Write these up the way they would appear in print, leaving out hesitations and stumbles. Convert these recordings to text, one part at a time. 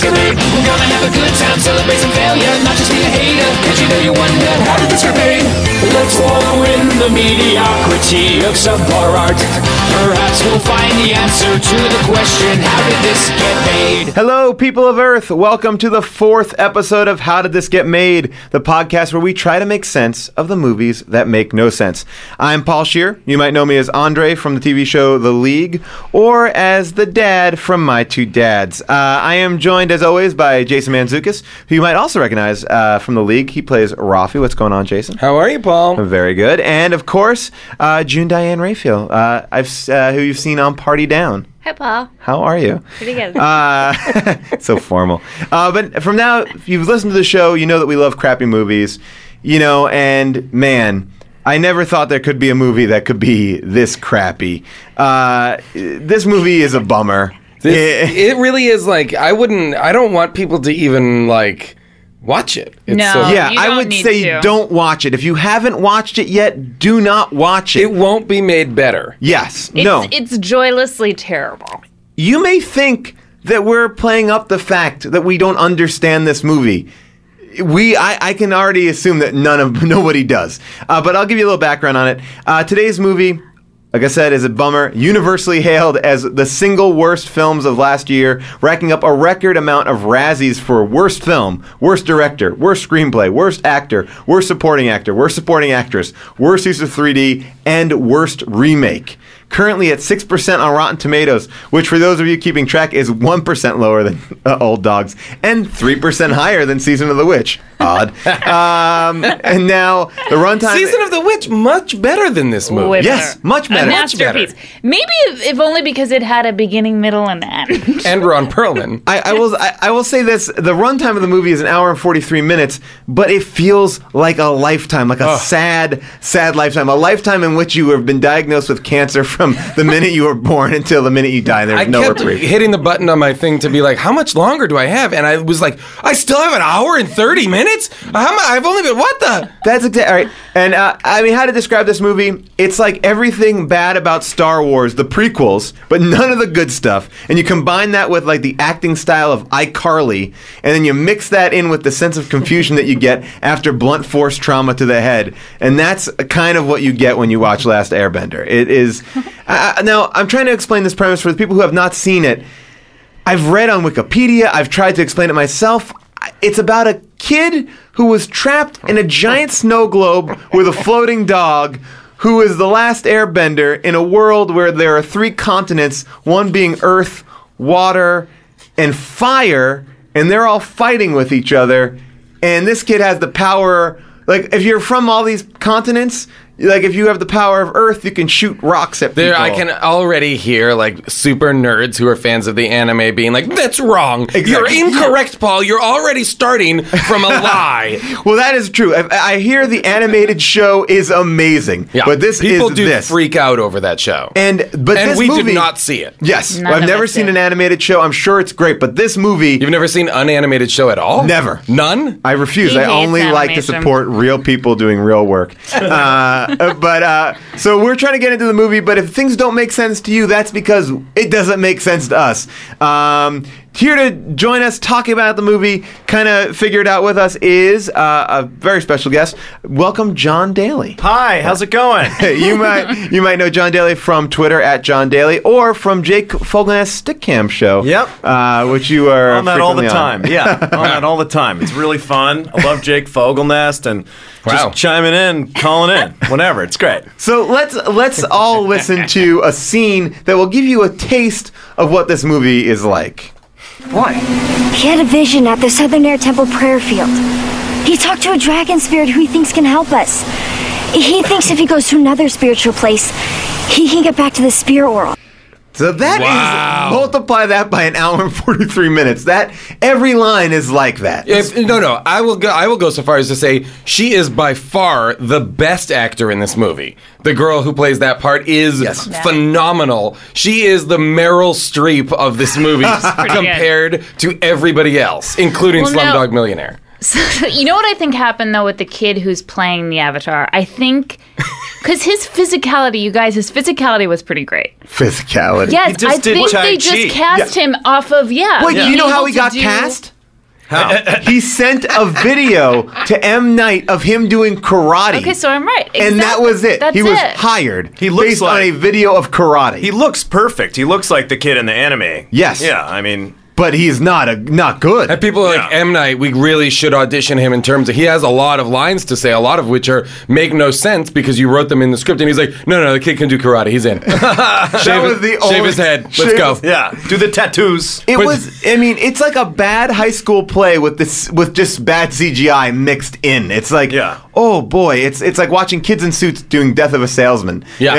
get made? We're gonna have a good time, celebrate some failure, not just be a hater. Cause you know you wonder, how did this get made? Let's wallow in the mediocrity of subpar art. Perhaps we'll find the answer to the question, how did this get made? Hello, people of Earth. Welcome to the 4th episode of How Did This Get Made, the podcast where we try to make sense of the movies that make no sense. I'm Paul Scheer. You might know me as Andre from the TV show The League, or as the dad from My Two Dads. I am joined, as always, by Jason Mantzoukas, who you might also recognize from The League. He plays Rafi. What's going on, Jason? How are you, Paul? Very good. And, of course, June Diane Raphael, who you've seen on Party Down. Hi, Paul. How are you? Pretty good. So formal. But from now, if you've listened to the show, you know that we love crappy movies. You know, and man, I never thought there could be a movie that could be this crappy. This movie is a bummer. It really is. Like, I don't want people to even, like, watch it. Yeah, I would say don't watch it. If you haven't watched it yet, do not watch it. It won't be made better. Yes. It's joylessly terrible. You may think that we're playing up the fact that we don't understand this movie. I can already assume that nobody does. But I'll give you a little background on it. Today's movie, like I said, is a bummer. Universally hailed as the single worst films of last year, racking up a record amount of Razzies for worst film, worst director, worst screenplay, worst actor, worst supporting actress, worst use of 3D, and worst remake. Currently at 6% on Rotten Tomatoes, which for those of you keeping track is 1% lower than Old Dogs and 3% higher than Season of the Witch. Odd. And now the runtime... Season of the Witch, much better than this movie. Way yes, better. much better. A masterpiece. Maybe if only because it had a beginning, middle, and end. And Ron Perlman. I will say this. The runtime of the movie is an hour and 43 minutes, but it feels like a lifetime, like a sad lifetime. A lifetime in which you have been diagnosed with cancer from the minute you were born until the minute you die. There's no reprieve. I kept hitting the button on my thing to be like, how much longer do I have? And I was like, I still have an hour and 30 minutes? I've only been, what the? That's exactly, all right. And how to describe this movie, it's like everything bad about Star Wars, the prequels, but none of the good stuff. And you combine that with like the acting style of iCarly, and then you mix that in with the sense of confusion that you get after blunt force trauma to the head. And that's kind of what you get when you watch Last Airbender. It is... now, I'm trying to explain this premise for the people who have not seen it. I've read on Wikipedia. I've tried to explain it myself. It's about a kid who was trapped in a giant snow globe with a floating dog who is the last airbender in a world where there are 3 continents, one being earth, water, and fire, and they're all fighting with each other. And this kid has the power... Like, if you're from all these continents, like, if you have the power of Earth, you can shoot rocks at people. I can already hear, like, super nerds who are fans of the anime being like, that's wrong. Exactly. You're incorrect, Paul. You're already starting from a lie. Well, that is true. I hear the animated show is amazing. Yeah. But this People is do this. freak out over that show. And this we movie, did not see it. Yes. None I've of never us seen did. an animated show. I'm sure it's great. But this movie... You've never seen an unanimated show at all? Never. None? I refuse. He I hates only like to animation. support real people doing real work. So we're trying to get into the movie, but if things don't make sense to you, that's because it doesn't make sense to us. Here to join us talking about the movie, kind of figure it out with us, is a very special guest. Welcome, John Daly. Hi, how's it going? you might know John Daly from Twitter @JohnDaly or from Jake Fogelnest's Stickcam show. Yep. Which you are On that all the frequently on. time. Yeah, on that all the time. It's really fun. I love Jake Fogelnest and Wow. just chiming in, calling in, whenever. It's great. So let's all listen to a scene that will give you a taste of what this movie is like. What? He had a vision at the Southern Air Temple prayer field. He talked to a dragon spirit who he thinks can help us. He thinks if he goes to another spiritual place, he can get back to the spirit world. So that is, multiply that by an hour and 43 minutes. That every line is like that. No. I will go so far as to say she is by far the best actor in this movie. The girl who plays that part is phenomenal. She is the Meryl Streep of this movie compared to everybody else, including Slumdog Millionaire. So, you know what I think happened though with the kid who's playing the Avatar? I think because his physicality, you guys, his physicality was pretty great. Physicality. Yes, just I did think Tai they Chi. just cast him off of Wait, being you know how able he to got do- cast? How? He sent a video to M. Night of him doing karate. Okay, so I'm right. And that Exactly. was it. That's he was it. hired He looks based on like- a video of karate. He looks perfect. He looks like the kid in the anime. Yes. Yeah, I mean, but he's not good. And people like Yeah. M. Night, we really should audition him in terms of he has a lot of lines to say, a lot of which make no sense because you wrote them in the script. And he's like, no, the kid can do karate. He's in. Shave his head. Let's go. yeah, do the tattoos. It was. I mean, it's like a bad high school play with just bad CGI mixed in. It's like, Yeah. oh boy, it's like watching kids in suits doing Death of a Salesman. Yeah.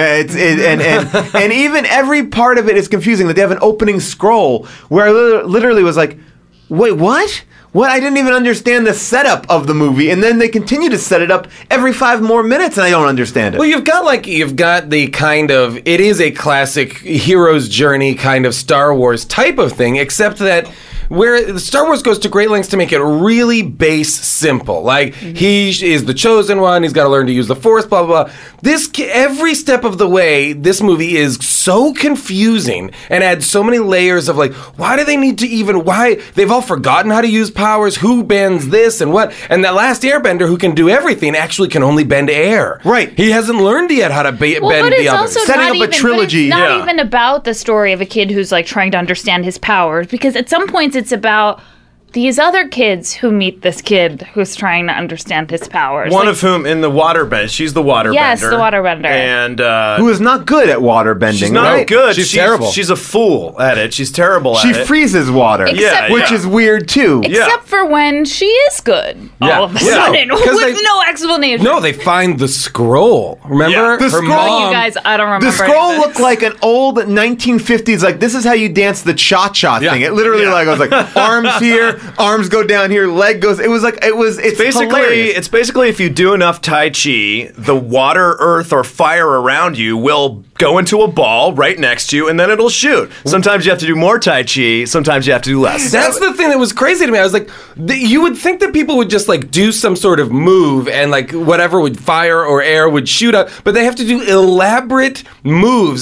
And even every part of it is confusing. That they have an opening scroll where I literally was like, wait, what? What? I didn't even understand the setup of the movie, and then they continue to set it up every 5 more minutes, and I don't understand it. Well, you've got the kind of, it is a classic hero's journey kind of Star Wars type of thing, except that where Star Wars goes to great lengths to make it really base simple. Like, he is the chosen one, he's got to learn to use the Force, blah, blah, blah. Every step of the way, this movie is so confusing and adds so many layers of like, why do they need to why? They've all forgotten how to use powers, who bends this and what. And that last airbender who can do everything actually can only bend air. Right. He hasn't learned yet how to bend But the it's others. also Setting not up a even, trilogy. But it's not Yeah. even about the story of a kid who's like trying to understand his powers, because at some points it's about these other kids who meet this kid who's trying to understand his powers. One Like, of whom in the waterbender. She's the waterbender. Yes, the waterbender. And Who is not good at water bending? she's not right? good. She's terrible. She's a fool at it. She's terrible She at it. freezes water, Except- which is weird too. except for when she is good, Yeah. all of a Yeah. sudden, No, 'cause with they- no explanation. No, they find the scroll. Remember? The Her scroll- mom. You guys, I don't remember. The scroll any of looked this. like an old 1950s, like, this is how you dance the cha-cha Yeah. thing. It literally, Yeah. like, I was like, arms here, arms go down here, leg goes, it's Basically, hilarious. it's basically if you do enough Tai Chi, the water, earth, or fire around you will go into a ball right next to you, and then it'll shoot. Sometimes you have to do more Tai Chi. Sometimes you have to do less. That's the thing that was crazy to me. I was like, you would think that people would just like do some sort of move and like whatever would fire or air would shoot up, but they have to do elaborate moves,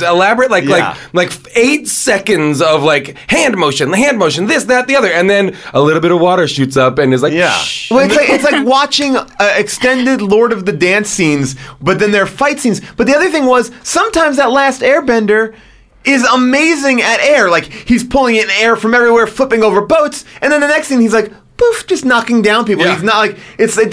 like 8 seconds of like hand motion, this, that, the other, and then a little bit of water shoots up and is like, Yeah. shh. Well, it's like watching extended Lord of the Dance scenes, but then they're fight scenes. But the other thing was, sometimes that last airbender is amazing at air. Like, he's pulling in air from everywhere, flipping over boats, and then the next thing he's like, poof, just knocking down people. Yeah. He's not like,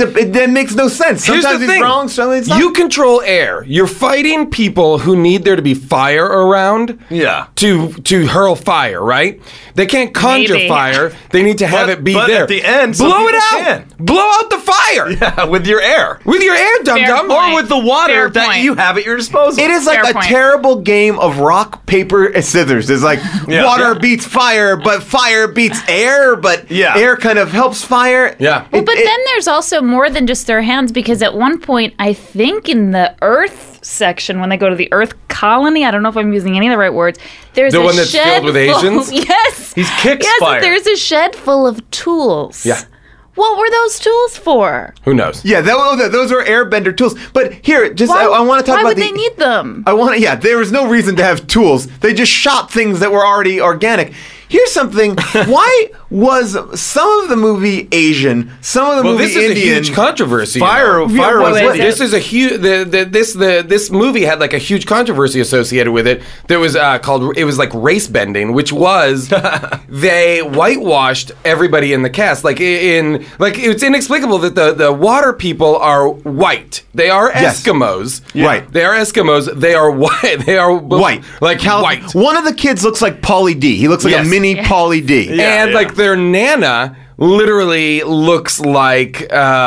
it makes no sense. Here's Sometimes the he's thing. wrong, sometimes he's not. You control air. You're fighting people who need there to be fire around. Yeah. To hurl fire, right? They can't conjure Maybe. fire. They need to have it be but there. at the end, some blow it people out. can. Blow out the fire. Yeah, with your air. With your air, dum dum. point. Or with the water Fair that point. you have at your disposal. It is like Fair a point. terrible game of rock, paper, and scissors. It's like Yeah. water Yeah. beats fire, but fire beats air, but Yeah. air kind of helps fire. Yeah. Well, but then there's also more than just their hands, because at one point, I think in the Earth section, when they go to the Earth colony, I don't know if I'm using any of the right words, there's The a one that's shed filled with full- Asians? Yes. He's kicks yes, fire. there's a shed full of tools. Yeah. What were those tools for? Who knows? Yeah, those are airbender tools. But here, just I want to talk why about would they need them? I want to. Yeah, there was no reason to have tools. They just shot things that were already organic. Here's something. Why was some of the movie Asian, some of the Well, movie this is Indian? a huge controversy. Fire you know. was what is This it? is a huge. This movie had like a huge controversy associated with it. There was called. It was like race bending, which was they whitewashed everybody in the cast. Like it's inexplicable that the water people are white. They are Yes. Eskimos. Right. They are Eskimos. They are white. They are White, Like white. One of the kids looks like Pauly D. He looks like Yes. a mini Pauly D. Yeah, And yeah. like their nana literally looks like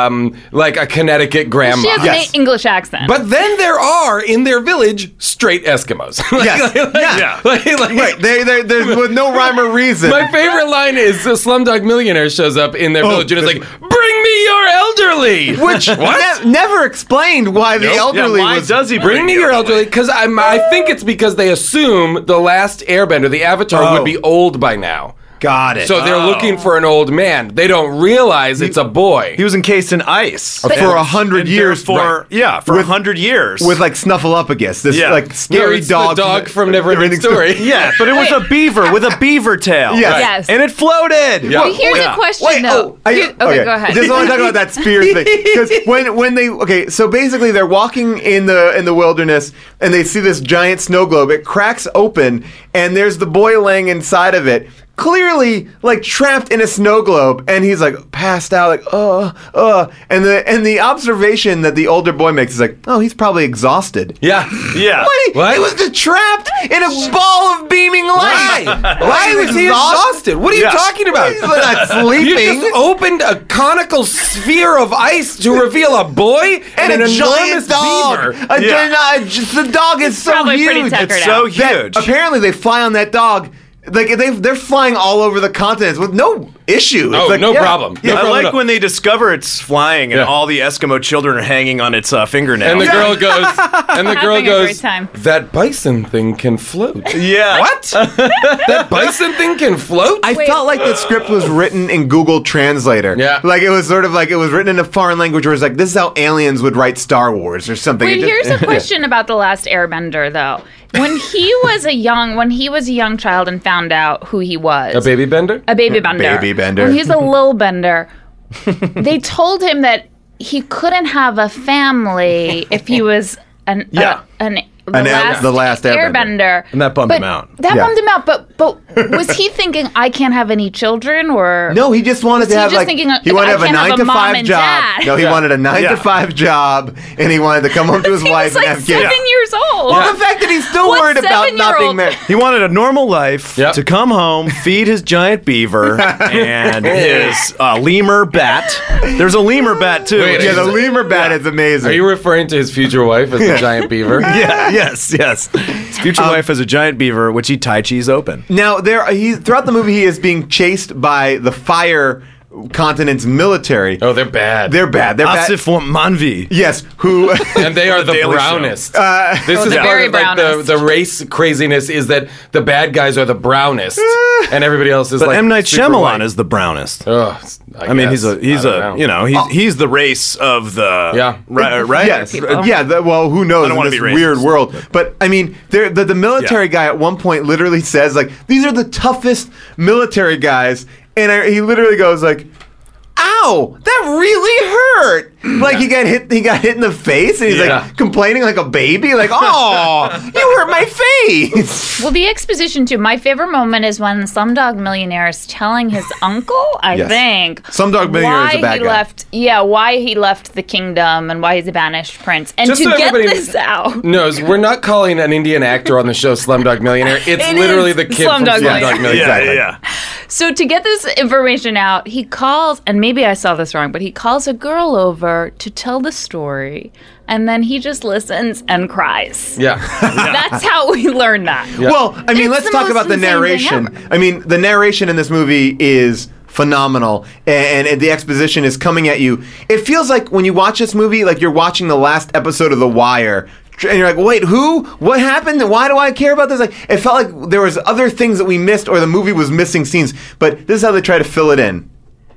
a Connecticut grandma. She has Yes. an English accent. But then there are in their village straight Eskimos. Yes. Yeah. Right. There's with no rhyme or reason. My favorite line is Slumdog Millionaire shows up in their village and is like, "Bring me your elderly." Which never explained why the elderly why was. does he Bring me your elderly, because I think it's because they assume the last Airbender, the Avatar, would be old by now. Got it. So they're looking for an old man. They don't realize it's a boy. He was encased in ice for 100 years. For 100 years with like Snuffleupagus, this like scary it's dog. the dog from Neverending Story. Yeah, but it was a beaver with a beaver tail. Yes. And it floated. Yeah. Well, here's a question, though. Okay, go ahead. Just want to talk about that spear thing because when they so basically they're walking in the wilderness and they see this giant snow globe. It cracks open and there's the boy laying inside of it. Clearly, like trapped in a snow globe, and he's like passed out, like and the observation that the older boy makes is like, oh, he's probably exhausted. Yeah. What? He was just trapped in a ball of beaming light. Why was he exhausted? What are you talking about? He's not sleeping. You just opened a conical sphere of ice to reveal a boy and an a giant enormous dog. beaver. The dog is so Probably pretty huge. tuckered It's so out. huge. Apparently, they fly on that dog. Like they're flying all over the continents with no issue. It's Oh, like, no problem. Yeah, No I problem. like when they discover it's flying and Yeah. all the Eskimo children are hanging on its fingernails. And the girl goes, Having a great time. that bison thing can float. Yeah. What? That bison thing can float? I felt like the script was written in Google Translator. Yeah. Like it was sort of like it was written in a foreign language where it's like, this is how aliens would write Star Wars or something. Wait, It just- here's a question about The Last Airbender, though. When he was a young child and found out who he was, A baby bender? a baby bender. Baby bender. When he's a little bender, they told him that he couldn't have a family if he was the last Airbender. And that bummed him out. That Yeah. bummed him out. But was he thinking I can't have any children or No, he just wanted to he have just like thinking, he wanted to I have a can't have 9 a to mom 5 and job. dad. No, he wanted a 9 to Yeah. 5 job, and he wanted to come home to his He wife was like and have kids. 7 years old. Well, the fact that he's still What worried about not being 7-year-old? married. He wanted a normal life Yep. to come home, feed his giant beaver and his lemur bat. There's a lemur bat too. Wait, Yeah, the lemur bat is amazing. Are you referring to his future wife as the giant beaver? Yeah, yes. His future wife has a giant beaver, which he Tai Chi's open. Now, throughout the movie, he is being chased by the Fire Continent's military. Oh, they're bad. They're bad. They're bad. Asif Manvi. Yes, who? And they are the Daily Show. brownest. this is the part very of like brownest. the race craziness is that the bad guys are the brownest, and everybody else is But like M. Night super Shyamalan white. is the brownest. Oh, I mean, he's guess. I don't know. he's the race of the Yeah. right. Yes. Well, who knows I don't in wanna this be racist, weird world? But I mean, the military guy at one point literally says like, "These are the toughest military guys," and he literally goes like, "Ow, that really hurt!" Like he got hit in the face, and he's Yeah. like complaining like a baby, like, "Oh, you hurt my face." Well, the exposition too. My favorite moment is when Slumdog Millionaire is telling his uncle, I Yes. think, Slumdog Millionaire is a bad guy. why he left the kingdom and why he's a banished prince. And Just to so get everybody this out, knows we're not calling an Indian actor on the show Slumdog Millionaire. It's It literally is the kid from Slumdog Slumdog Millionaire. Millionaire. Yeah. so to get this information out, he calls, and maybe I saw this wrong, but he calls a girl over to tell the story, and then he just listens and cries. Yeah. That's how we learn that. Well, I mean, It's let's the talk most about the insane thing narration. ever. I mean, the narration in this movie is phenomenal, and the exposition is coming at you. It feels like when you watch this movie, like you're watching the last episode of The Wire, and you're like, wait, who? What happened? Why do I care about this? Like, it felt like there was other things that we missed, or the movie was missing scenes. But this is how they try to fill it in.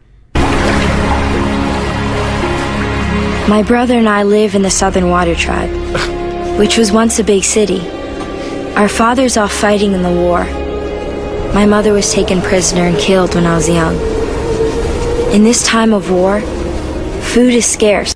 My brother and I live in the Southern Water Tribe, which was once a big city. Our father's off fighting in the war. My mother was taken prisoner and killed when I was young. In this time of war, food is scarce.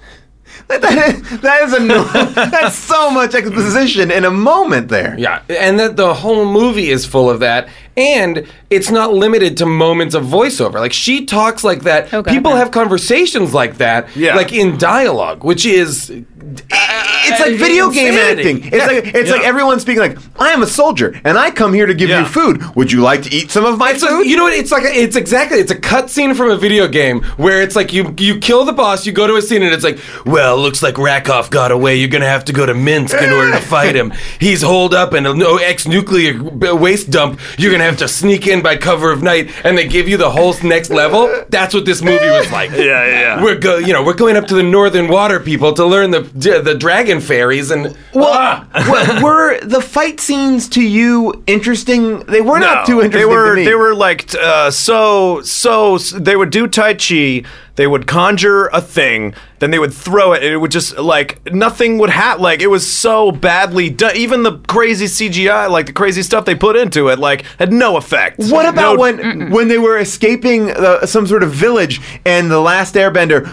That's so much exposition in a moment there. Yeah, and that the whole movie is full of that, and it's not limited to moments of voiceover. Like she talks like that. Okay. People have conversations like that, Yeah. like in dialogue, which is It's like video game insanity. acting. It's like everyone speaking like, I am a soldier and I come here to give you food. Would you like to eat some of my So, food? you know what? It's a cutscene from a video game where it's like you kill the boss, you go to a scene, and it's like, well, looks like Rakoff got away. You're gonna have to go to Minsk in order to fight him. He's holed up in an ex-nuclear waste dump. You're gonna gonna have to sneak in by cover of night, and they give you the whole next level. That's what this movie was like. Yeah. We're going up to the Northern Water people to learn the dragon fairies, and Were the fight scenes to you interesting? They were not too interesting to me. They were like so. They would do Tai Chi. They would conjure a thing, then they would throw it, and it would just like nothing would happen. Like it was so badly done. Even the crazy CGI, like the crazy stuff they put into it, like had no effect. What about when they were escaping some sort of village and the last Airbender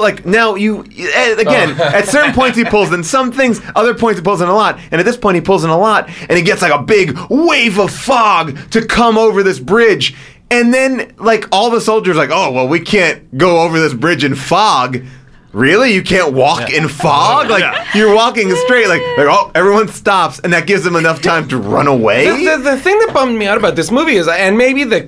at certain points he pulls in some things, other points he pulls in a lot, and at this point he pulls in a lot, and he gets like a big wave of fog to come over this bridge. And then, like, all the soldiers are like, oh, well, we can't go over this bridge in fog. Really? You can't walk in fog? Like, you're walking straight. Like, oh, everyone stops, and that gives them enough time to run away? The thing that bummed me out about this movie is, and maybe the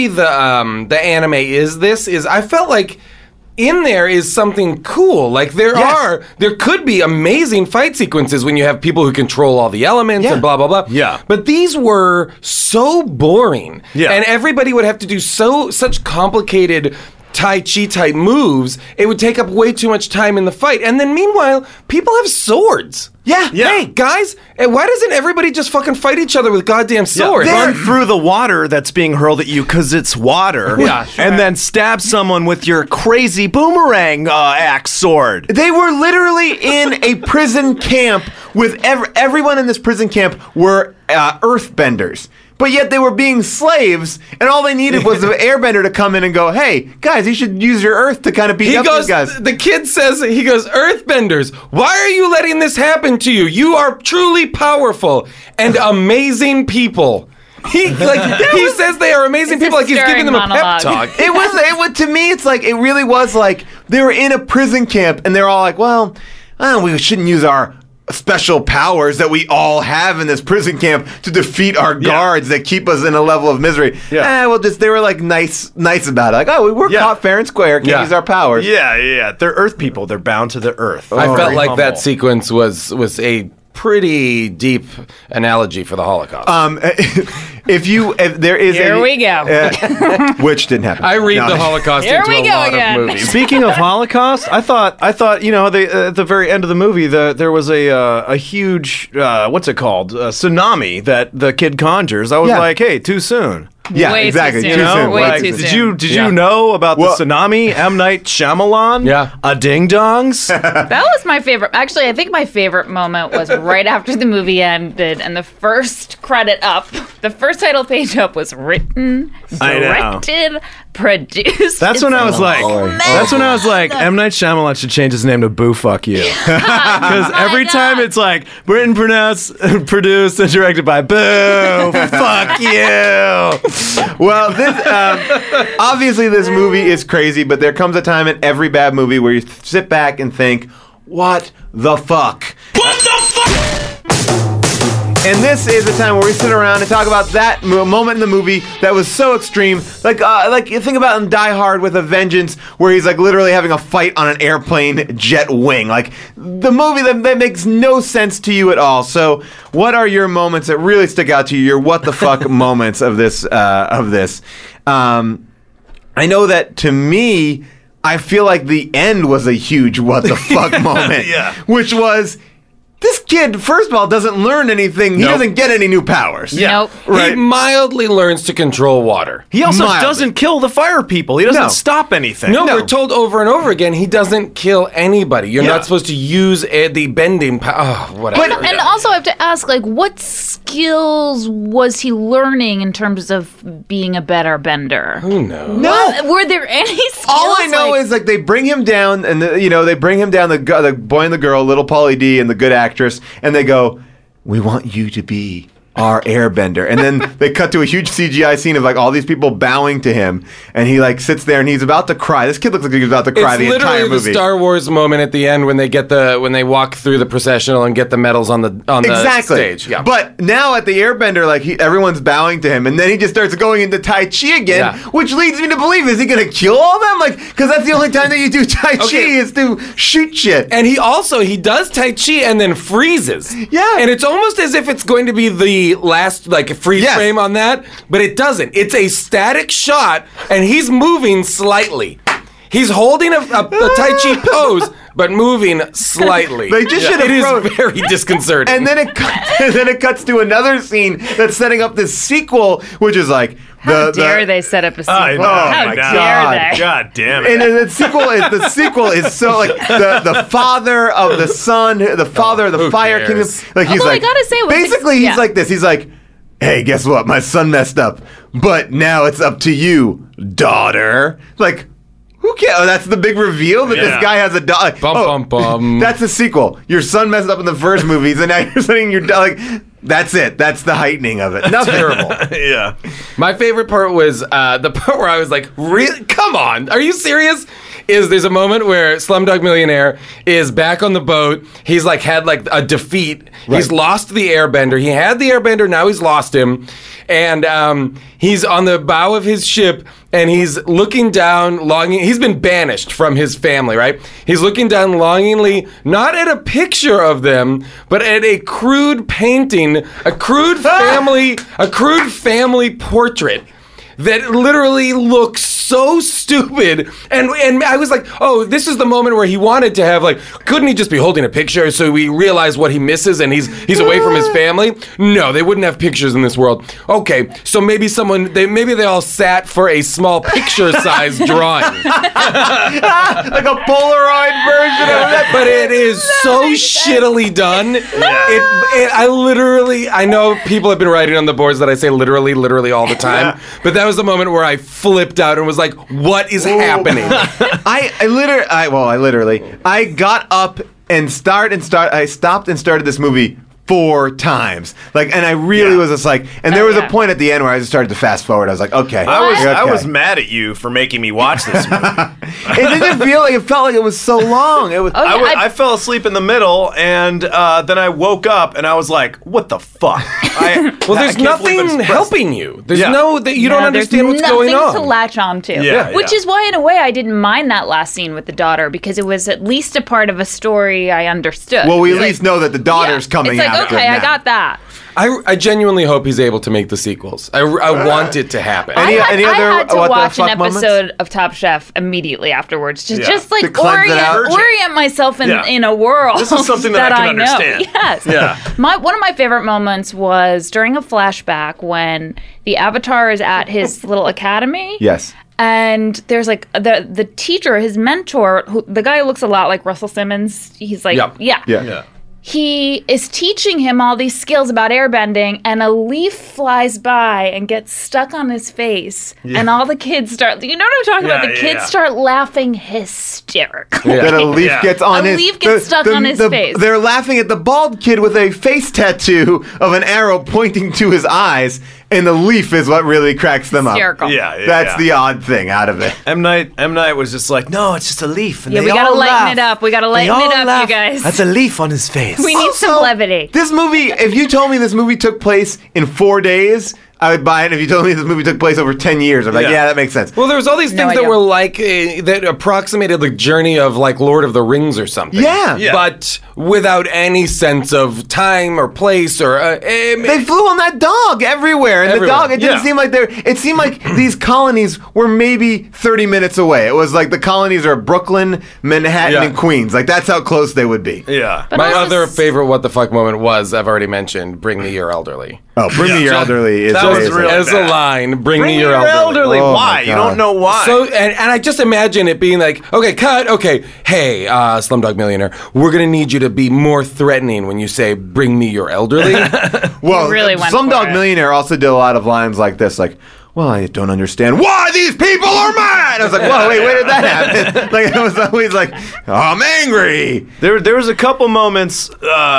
anime is I felt like in there is something cool. Like there could be amazing fight sequences when you have people who control all the elements and blah blah blah. Yeah. But these were so boring. Yeah. And everybody would have to do such complicated Tai Chi type moves, it would take up way too much time in the fight. And then meanwhile, people have swords. Yeah. Hey, guys, why doesn't everybody just fucking fight each other with goddamn swords? Run through the water that's being hurled at you because it's water. Yeah, sure. And then stab someone with your crazy boomerang axe sword. They were literally in a prison camp with everyone in this prison camp were earthbenders. But yet they were being slaves, and all they needed was an airbender to come in and go, hey, guys, you should use your earth to kind of beat up these guys. The kid says, earthbenders, why are you letting this happen to you? You are truly powerful and amazing people. He says they are amazing people, like he's giving them a pep talk. It was to me, it's like, it really was like they were in a prison camp, and they're all like, well, we shouldn't use our special powers that we all have in this prison camp to defeat our guards that keep us in a level of misery. Yeah. They were like nice about it. Like, oh, we were caught fair and square. Can't use our powers. Yeah. They're earth people. They're bound to the earth. I felt like that sequence was a pretty deep analogy for the Holocaust. If there is Here we go. Which didn't happen. I read the Holocaust Here into we a go lot again. of movies. Speaking of Holocaust, I thought they at the very end of the movie there was a huge what's it called tsunami that the kid conjures. I was like, hey, too soon. Yeah, Way exactly. Too soon. Way too soon. Did you know about the tsunami? M. Night Shyamalan? Yeah. A ding dongs? That was my favorite. Actually, I think my favorite moment was right after the movie ended and the first credit up, the first title page up was written, directed, produced. That's when I was like, M. Night Shyamalan should change his name to Boo Fuck You. Because every time it's like, written, produced, and directed by Boo Fuck You. Well, this obviously this movie is crazy, but there comes a time in every bad movie where you sit back and think, what the fuck? What the fuck? And this is a time where we sit around and talk about that moment in the movie that was so extreme. Like you think about in Die Hard with a Vengeance, where he's like literally having a fight on an airplane jet wing. Like the movie that makes no sense to you at all. So, what are your moments that really stick out to you? Your what the fuck moments of this? I know that to me, I feel like the end was a huge what the fuck moment. Which was, this kid, first of all, doesn't learn anything. He doesn't get any new powers. Nope. Right. He mildly learns to control water. He also doesn't kill the fire people. He doesn't stop anything. No, we're told over and over again he doesn't kill anybody. You're not supposed to use the bending power. Oh, whatever. And also I have to ask, like, what skills was he learning in terms of being a better bender? Who knows? No. Were there any skills? All I know is like they bring him down, and they bring him down, the boy and the girl, little Pauly D and the good actress, and they go, we want you to be our airbender. And then they cut to a huge CGI scene of like all these people bowing to him, and he like sits there and he's about to cry. This kid looks like he's about to cry the entire movie. It's literally the Star Wars moment at the end when they walk through the processional and get the medals on the stage. Yeah. But now at the airbender, like everyone's bowing to him, and then he just starts going into Tai Chi again, which leads me to believe, is he going to kill all of them? Like, because that's the only time that you do Tai Chi is to shoot shit. And he does Tai Chi and then freezes. Yeah. And it's almost as if it's going to be the the last like freeze Yes. frame on that, but it doesn't. It's a static shot, and he's moving slightly. He's holding a Tai Chi pose, but moving slightly. They just should have It frozen. is very disconcerting. And then it cuts to another scene that's setting up this sequel, which is like How dare they set up a sequel? I know. How Oh my dare God. they? God damn it. And then the sequel is so like the father of the son, the father of the Who Fire cares? Kingdom. Like he's Although I like, gotta say, it was basically yeah. he's like this. He's like, hey, guess what? My son messed up, but now it's up to you, daughter. Like. Who cares? Oh, that's the big reveal that Yeah. this guy has a dog. Bum, bum, bum. That's the sequel. Your son messed up in the first movies, and now you're saying your dog. Like, that's it. That's the heightening of it. Nothing. Terrible. Yeah. My favorite part was the part where I was like, really? Come on. Are you serious? There's a moment where Slumdog Millionaire is back on the boat. He's like had like a defeat. He's lost the airbender. He had the airbender. Now he's lost him. And he's on the bow of his ship and he's looking down, longing. He's been banished from his family, right? He's looking down longingly, not at a picture of them, but at a crude painting, a crude family portrait that literally looks so stupid. And I was like, oh, this is the moment where he wanted to have like, couldn't he just be holding a picture so we realize what he misses and he's away from his family? No, they wouldn't have pictures in this world. Okay, so maybe they all sat for a small picture-sized drawing. Like a Polaroid version of that. But it is so shittily done. I know people have been writing on the boards that I say literally all the time, but that was the moment where I flipped out and was like, what is happening? I got up and I stopped and started this movie 4 times. Like, and I really was just like, and there was a point at the end where I just started to fast forward. I was like, okay. I was mad at you for making me watch this movie. It didn't feel like, it felt like it was so long. It was. Oh, yeah, I fell asleep in the middle, and then I woke up, and I was like, "What the fuck?" There's nothing helping you. There's Yeah. you don't understand what's going on. Nothing to latch on to. Yeah, Which yeah. is why, in a way, I didn't mind that last scene with the daughter because it was at least a part of a story I understood. Well, we It's at least know that the daughter's coming It's like, after okay, him I now. got that. I genuinely hope he's able to make the sequels. I want it to happen. Any I other had to what the watch an fuck moments? episode of Top Chef immediately afterwards to Yeah. just To like cleanse it out. orient myself in, Yeah. in a world This is something that I can know. understand. Yes. Yeah. One of my favorite moments was during a flashback when the Avatar is at his little academy. Yes. And there's like the teacher, his mentor, the guy who looks a lot like Russell Simmons. He's like, Yep. Yeah. He is teaching him all these skills about airbending, and a leaf flies by and gets stuck on his face, and all the kids start. You know what I'm talking about? The Yeah, kids yeah. start laughing hysterically. That a leaf Yeah. gets on A his leaf gets stuck on his face. They're laughing at the bald kid with a face tattoo of an arrow pointing to his eyes, and the leaf is what really cracks them Hysterical. up. Yeah, That's the odd thing out of it. M. Night was just like, no, it's just a leaf. And Yeah, they we gotta all lighten laugh. it up. We gotta They lighten it all up, you laugh. guys. That's a leaf on his face. We need some Also, levity. This movie, if you told me this movie took place in 4 days, I would buy it. If you told me this movie took place over 10 years, I'm like, Yeah. yeah, that makes sense. Well, there was all these No things that idea. were like that approximated the journey of like Lord of the Rings or something. Yeah. Yeah. But without any sense of time or place or They flew on that dog everywhere, and Everywhere. the dog. It didn't Yeah. seem like it seemed like these colonies were maybe 30 minutes away. It was like the colonies are Brooklyn, Manhattan, Yeah. and Queens. Like that's how close they would be. Yeah. But My also other favorite what the fuck moment was I've already mentioned. Bring me your elderly. Oh, bring me your Yeah. elderly is That was amazing. really As a bad. line, bring me Bring your elderly. Oh, Why? my You God. don't know why. So and I just imagine it being like, okay, cut, okay, hey, Slumdog Millionaire, we're gonna need you to be more threatening when you say, "Bring me your elderly." Well, He really went for Slumdog it. Millionaire also did a lot of lines like this, like, well, I don't understand why these people are mad. I was like, whoa, wait, where did that happen? Like, I was always like, oh, I'm angry. There was a couple moments.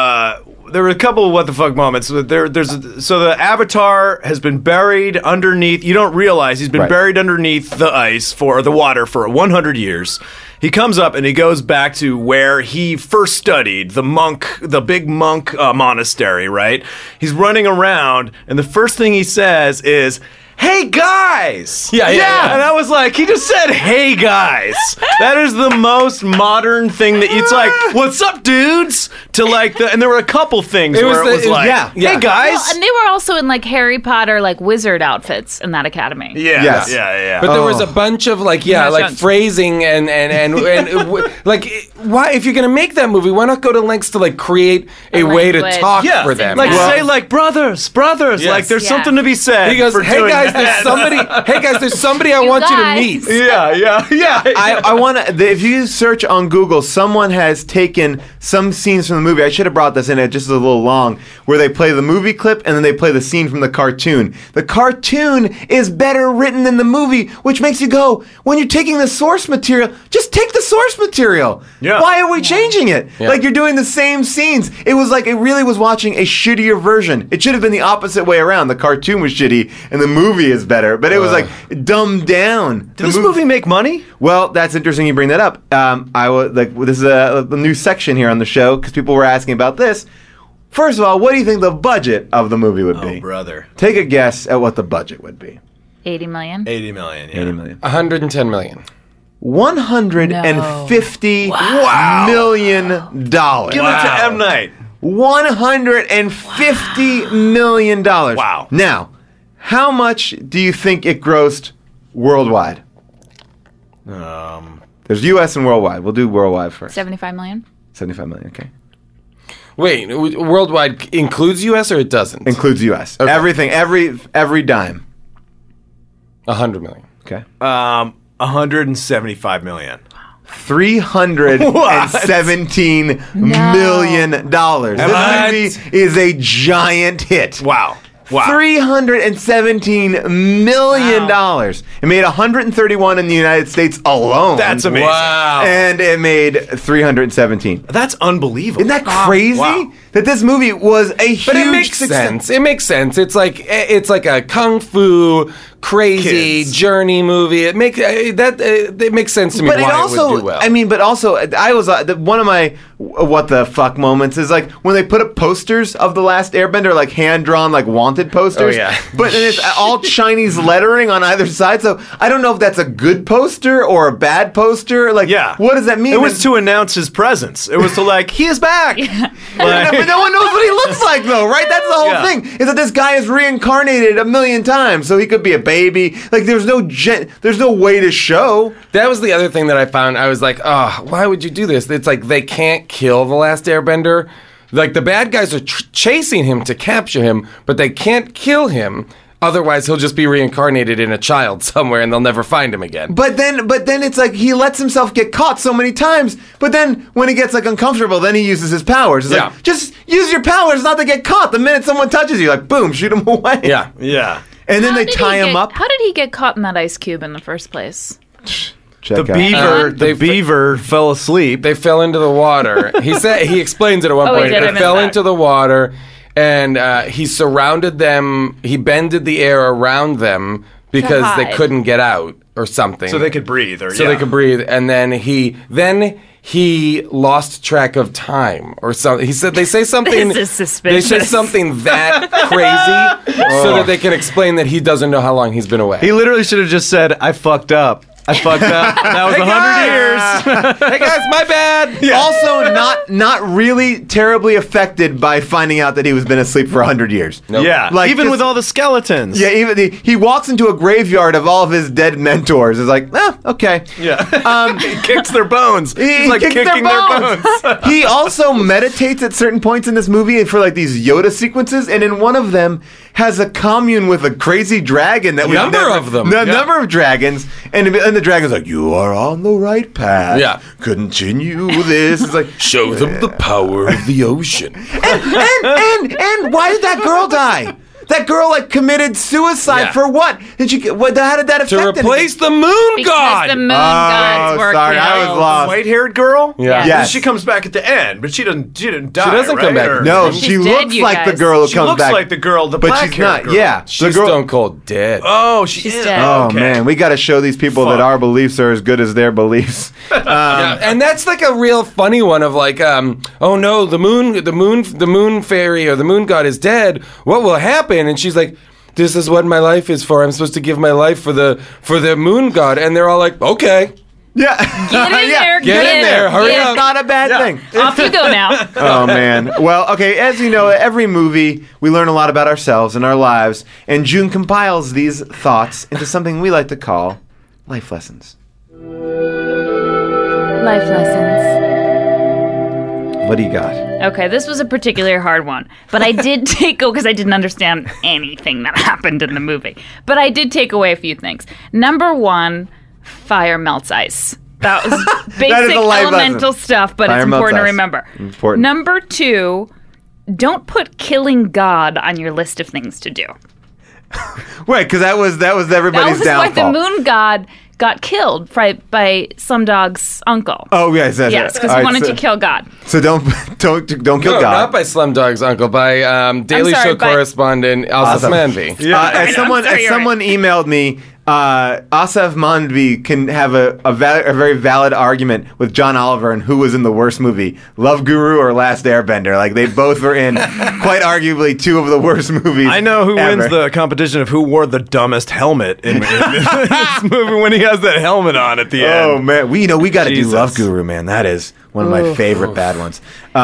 There were a couple of what the fuck moments. So the Avatar has been buried underneath. You don't realize he's been Right. buried underneath the ice for the water for 100 years. He comes up and he goes back to where he first studied, the big monk monastery. Right? He's running around, and the first thing he says is, "Hey guys." Yeah. And I was like, he just said, "Hey guys." That is the most modern thing that it's like, "What's up, dudes?" To like and there were a couple things where it was like, "Hey guys." Well, and they were also in like Harry Potter, like wizard outfits in that academy. Yeah. Yes. Yeah. But there was a bunch of like phrasing and like why if you're gonna make that movie, why not go to lengths to like create a way to language. talk Yeah, for them? like Well- say like brothers, Yes. like there's Yeah. something to be said. He goes, for "Hey doing guys, that." there's somebody I want you to guys. meet." Yeah. I want to. If you search on Google, someone has taken some scenes from the movie. I should have brought this in. It just is a little long, where they play the movie clip and then they play the scene from the cartoon. The cartoon is better written than the movie, which makes you go, when you're taking the source material, just take the source material. Yeah. Why are we changing it? Yeah. Like you're doing the same scenes. It was like it really was watching a shittier version. It should have been the opposite way around. The cartoon was shitty and the movie is better, but it was like dumbed down. Did this movie make money? Well, that's interesting you bring that up. I was like, this is a new section here on the show because people were asking about this. First of all, what do you think the budget of the movie would be? brother. Take a guess at what the budget would be. 80 million. 80 million. Yeah. 80 million. 110 million. $150 million. Give it to M. Night. $150 million. Wow. Now, how much do you think it grossed worldwide? There's U.S. and worldwide. We'll do worldwide first. 75 million. 75 million. Okay. Wait, worldwide includes US or it doesn't? Includes U.S. Okay. Everything. Every dime. 100 million. Okay. 175 million. $317 million dollars. This movie is a giant hit. Wow. $317 million dollars. It made 131 in the United States alone. That's amazing. Wow. And it made 317. That's unbelievable. Isn't that crazy? Wow. That this movie was a huge But it makes success. sense. It makes sense. It's like a kung fu crazy Kids. journey movie. It makes sense to me But why it also, it would do well. I mean, but also, I was one of my what the fuck moments is like when they put up posters of The Last Airbender, like hand drawn, like wanted posters. Oh, yeah. But it's all Chinese lettering on either side. So I don't know if that's a good poster or a bad poster. Like, what does that mean? It was to announce his presence. It was to like, he is back. But no one knows what he looks like, though, right? That's the whole thing. Is that this guy is reincarnated a million times, so he could be a baby. Like, there's no way to show. That was the other thing that I found. I was like, oh, why would you do this? It's like they can't kill the last Airbender. Like the bad guys are chasing him to capture him, but they can't kill him. Otherwise, he'll just be reincarnated in a child somewhere, and they'll never find him again. But then it's like he lets himself get caught so many times. But then when he gets like uncomfortable, then he uses his powers. It's like, just use your powers not to get caught. The minute someone touches you, like boom, shoot him away. Yeah. And then How they did tie he him get- up. How did he get caught in that ice cube in the first place? Check The out. beaver fell asleep. They fell into the water. He explains it at one Oh, he point. did. I They missed fell that. into the water, and he surrounded them. He bended the air around them because they hide. couldn't get out or something. So they could breathe. Or, So they could breathe, and then he lost track of time or something. He said they say something. This is They say suspicious. something that crazy so that they can explain that he doesn't know how long he's been away. He literally should have just said, I fucked up. That was 100 years. Hey guys, my bad. Also, not really terribly affected by finding out that he was been asleep for 100 years. Nope. Yeah. Like, even just- with all the skeletons. Yeah, even he walks into a graveyard of all of his dead mentors. It's like, okay. Yeah. He kicks their bones. He's like kicks kicking their bones. He also meditates at certain points in this movie for like these Yoda sequences, and in one of them has a commune with a crazy dragon that Number of them. A number of dragons, and the dragon's like, "You are on the right path. Yeah. Continue this." It's like, Show them the power of the ocean. and why did that girl die? That girl like committed suicide Yeah. for what? Did she? How did that affect To anything? replace the moon Because god. the moon gods were sorry, I was killed. lost. White-haired girl? Yeah. Yes. She comes back at the end, but she didn't die. She doesn't come right? back. Or- No, She's she dead, looks you like the guys. girl who She comes looks back, like the girl, the but black she's not. girl. Yeah, She's the girl. Stone Cold dead. Oh, she's dead. Oh okay. man, we got to show these people that Fuck. our beliefs are as good as their beliefs. Yeah, and that's like a real funny one of like, oh no, the moon fairy or the moon god is dead. What will happen? And she's like, this is what my life is for. I'm supposed to give my life for the moon god. And they're all like, okay. Yeah. Get in there. Get in there. Hurry It's up. not a bad thing. Off you go now. Oh, man. Well, okay, as you know, every movie, we learn a lot about ourselves and our lives, and June compiles these thoughts into something we like to call life lessons. Life lessons. What do you got? Okay, this was a particularly hard one, but I did take because I didn't understand anything that happened in the movie. But I did take away a few things. Number one, fire melts ice. That was basic That is a life elemental lesson. stuff, but Fire it's melts important to ice. remember. Important. Number two, don't put killing God on your list of things to do. Right, because that was That everybody's was why downfall. the moon god got killed by Slumdog's uncle. Oh, yes, that's Yes, because All he right, wanted so, to kill God. So don't kill No, God. not by Slumdog's uncle, by Daily sorry, Show by- correspondent Asaf Manvi. As someone emailed me, Asaf Manvi can have a very valid argument with John Oliver and who was in the worst movie, Love Guru or Last Airbender. Like, they both were in quite arguably two of the worst movies. I know who ever. wins the competition of who wore the dumbest helmet in this movie when he has that helmet on at the end. Oh man, we got to do Jesus. Love Guru, man. That is one of my favorite bad ones.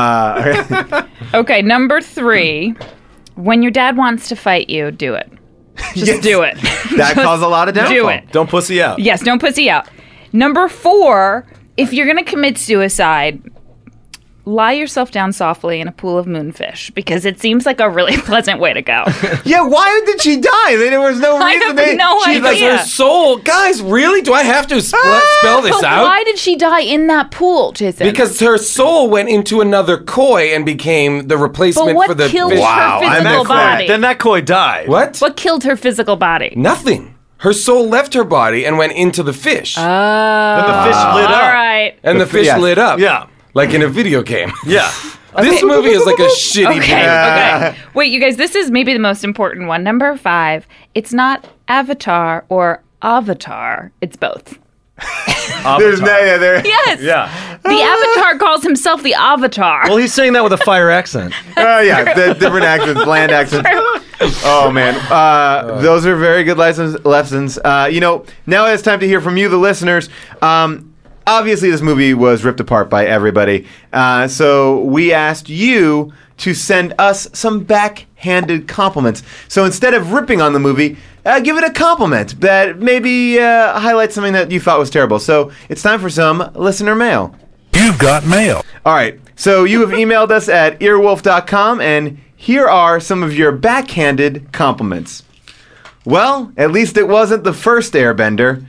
Okay, number three, when your dad wants to fight you, do it. Just do it. That caused a lot of downfall. Do it. Don't pussy out. Yes, don't pussy out. Number four, if you're going to commit suicide, lie yourself down softly in a pool of moonfish because it seems like a really pleasant way to go. Yeah, why did she die? There was no I reason. have no Because idea. her soul, guys, really? Do I have to spell this But out? why did she die in that pool, Jason? Because her soul went into another koi and became the replacement But what for the killed fish. her physical Then body? that koi died. What? What killed her physical body? Nothing. Her soul left her body and went into the fish. Then the fish lit All up. right. and the fish yes. lit up. Yeah. Like in a video game. Yeah. This movie is like a shitty Okay, movie. okay. Wait, you guys, this is maybe the most important one. Number five, it's not Avatar or Avatar. It's both. There's no, yeah, there. Yes. Yeah. The Avatar calls himself the Avatar. Well, he's saying that with a fire accent. Oh yeah, the different accents, bland accents. Oh man, those are very good lessons. Now it's time to hear from you, the listeners. Obviously, this movie was ripped apart by everybody, so we asked you to send us some backhanded compliments. So instead of ripping on the movie, give it a compliment that maybe highlights something that you thought was terrible. So it's time for some listener mail. You've got mail. All right, so you have emailed us at earwolf.com, and here are some of your backhanded compliments. Well, at least it wasn't the first Airbender.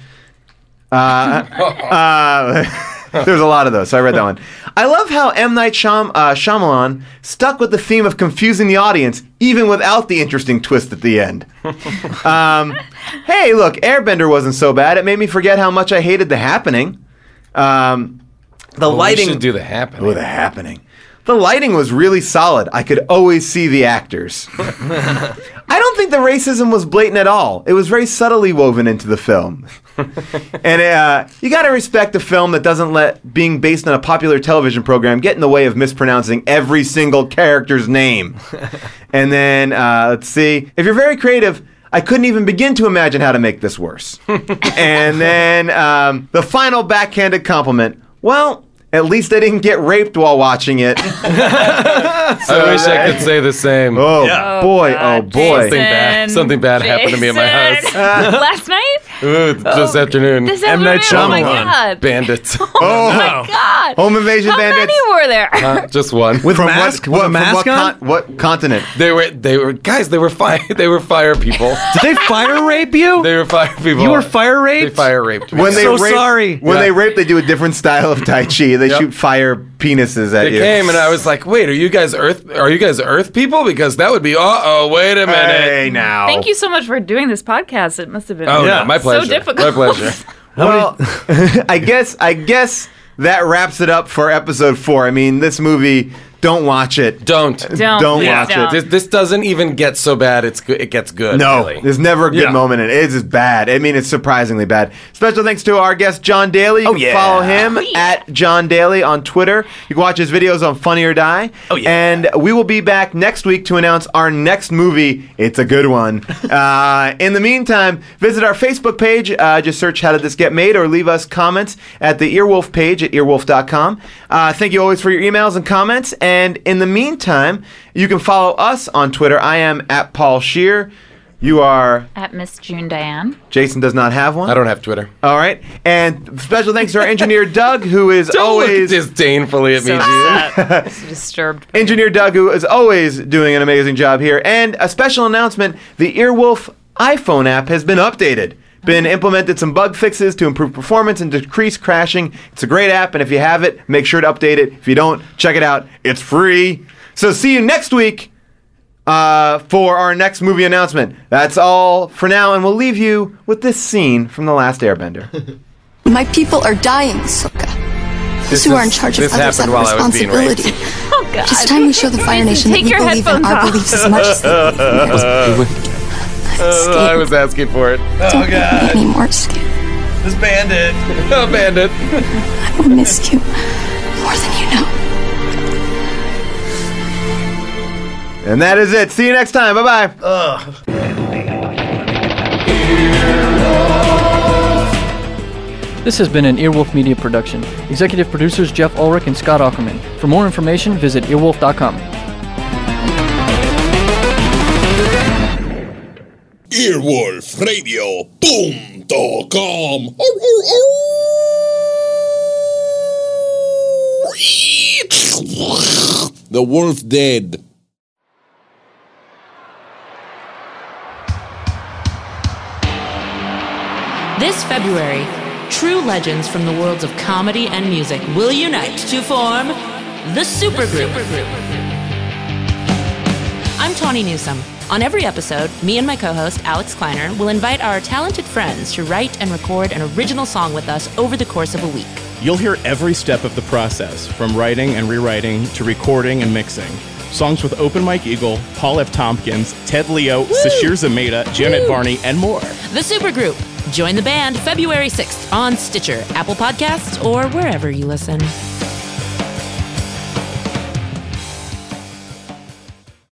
There's a lot of those, so I read that one. I love how M. Night Shyamalan stuck with the theme of confusing the audience, even without the interesting twist at the end. Hey, look, Airbender wasn't so bad. It made me forget how much I hated The Happening. The lighting... We should do The Happening. Oh, The Happening. The lighting was really solid. I could always see the actors. I don't think the racism was blatant at all. It was very subtly woven into the film. And you got to respect a film that doesn't let being based on a popular television program get in the way of mispronouncing every single character's name. And then, let's see. If you're very creative, I couldn't even begin to imagine how to make this worse. And then the final backhanded compliment. Well, at least I didn't get raped while watching it. I wish I could say the same. Oh, Yeah. boy. God, Oh, boy. Jason. Something bad happened to me in my Jason. house. Last night? Ooh, this afternoon. This M. Night afternoon? Oh my Shyamalan. God. Bandits. Oh my God. Home invasion How bandits. many were there? Just one. With From mask? what, With a mask on? what continent? They were guys. They were fire. They were fire people. Did they fire rape you? They were fire people. You were fire They raped? fire raped me. When they so rape, sorry. When Yeah. they rape, they do a different style of Tai Chi. They Yep. shoot fire penises at They you. came and I was like, "Wait, are you guys Earth people? Because that would be. Wait a minute. Hey, now. Thank you so much for doing this podcast. It must have been Oh Yeah. no, my pleasure. so difficult. My pleasure. Well, I guess that wraps it up for episode 4. I mean, this movie don't watch it. Don't Don't Yeah. watch it. Don't. This doesn't even get so bad. It gets good. No, really. there's never a good Yeah. moment in it. It's just bad. I mean, it's surprisingly bad. Special thanks to our guest, John Daly. You can follow him at John Daly on Twitter. You can watch his videos on Funny or Die. Oh, yeah. And we will be back next week to announce our next movie. It's a good one. In the meantime, visit our Facebook page. Just search How Did This Get Made, or leave us comments at the Earwolf page at earwolf.com. Thank you always for your emails and comments. And in the meantime, you can follow us on Twitter. I am at Paul Scheer. You are... At Miss June Diane. Jason does not have one. I don't have Twitter. All right. And special thanks to our engineer, Doug, who is Don't look always... disdainfully at me, So Gene. upset. So disturbed. Engineer Doug, who is always doing an amazing job here. And a special announcement, the Earwolf iPhone app has been updated. Been implemented some bug fixes to improve performance and decrease crashing. It's a great app, and if you have it, make sure to update it. If you don't, check it out. It's free. So see you next week for our next movie announcement. That's all for now, and we'll leave you with this scene from The Last Airbender. My people are dying, Sokka. Those who are in charge of this others have happened a while I was being responsibility. Oh, God. It's time we show the Fire Nation that Take we your believe in headphones our off. beliefs as much as they believe in theirs. I was asking for it. Don't make me any more scared. This bandit. Oh, bandit. I will miss you more than you know. And that is it. See you next time. Bye-bye. This has been an Earwolf Media production. Executive producers Jeff Ulrich and Scott Ackerman. For more information, visit earwolf.com. Earwolfradio.com. The wolf dead. This February, true legends from the worlds of comedy and music will unite to form the Supergroup. I'm Tawny Newsome. On every episode, me and my co-host, Alex Kleiner, will invite our talented friends to write and record an original song with us over the course of a week. You'll hear every step of the process, from writing and rewriting to recording and mixing. Songs with Open Mike Eagle, Paul F. Tompkins, Ted Leo, Sashir Zameda, Janet Varney, and more. The Supergroup. Join the band February 6th on Stitcher, Apple Podcasts, or wherever you listen.